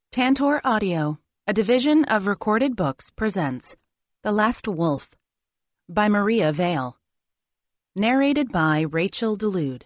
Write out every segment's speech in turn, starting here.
Tantor Audio, a division of Recorded Books, presents The Last Wolf by Maria Vale. Narrated by Rachel Delude.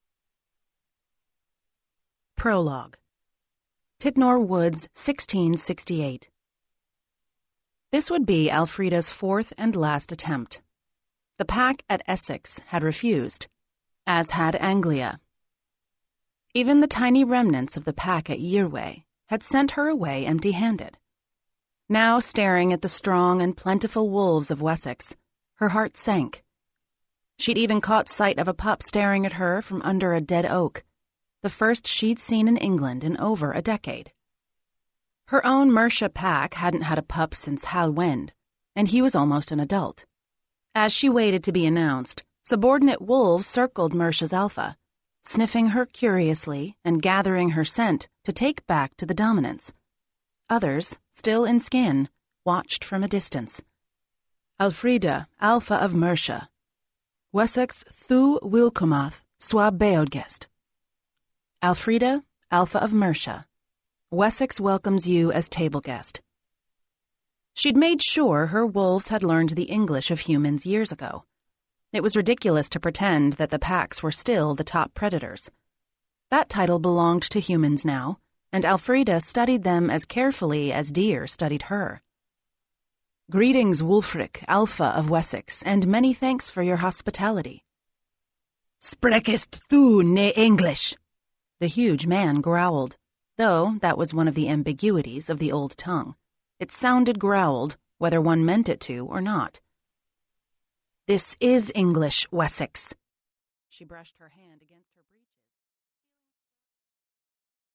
Prologue. Titnor Woods, 1668. This would be Elfrida's fourth and last attempt. The pack at Essex had refused, as had Anglia. Even the tiny remnants of the pack at Yearway had sent her away empty-handed. Now, staring at the strong and plentiful wolves of Wessex, her heart sank. She'd even caught sight of a pup staring at her from under a dead oak, the first she'd seen in England in over a decade. Her own Mercia pack hadn't had a pup since Hal Wend, and he was almost an adult. As she waited to be announced, subordinate wolves circled Mercia's alpha, sniffing her curiously and gathering her scent to take back to the dominance. Others, still in skin, watched from a distance. Elfrida, alpha of Mercia. Wessex thu Wilcomath swa beodgest. Elfrida, alpha of Mercia. Wessex welcomes you as table guest. She'd made sure her wolves had learned the English of humans years ago. It was ridiculous to pretend that the packs were still the top predators. That title belonged to humans now, and Elfrida studied them as carefully as deer studied her. Greetings, Wulfric, Alpha of Wessex, and many thanks for your hospitality. Sprekest thu ne English, the huge man growled, though that was one of the ambiguities of the old tongue. It sounded growled, whether one meant it to or not. This is English, Wessex. She brushed her hand against